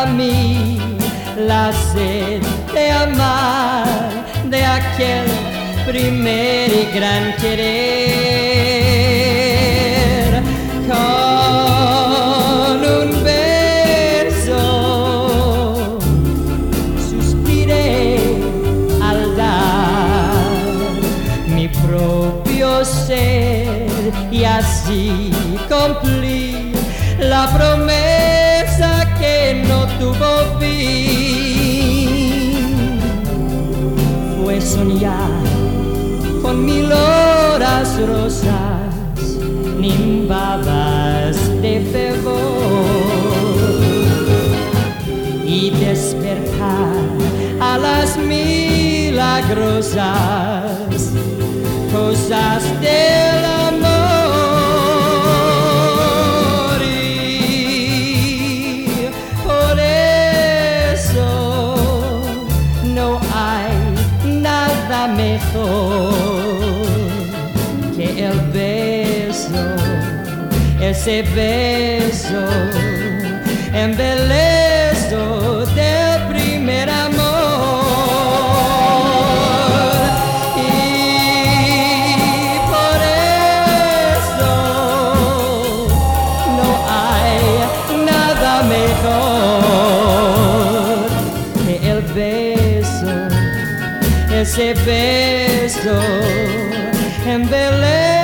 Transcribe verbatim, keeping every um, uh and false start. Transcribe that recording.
mí la sed de amar, de aquel primer y gran querer. Con un beso suspiré al dar mi propio ser y así cumplí la promesa que no tuvo fin. Fue soñar con mil horas rosas nimbadas de fervor y despertar a las milagrosas cosas del amor. Y por eso no hay nada mejor que el beso, ese beso embelezo del primer amor. Y por eso no hay nada mejor que el beso, ese beso embelezo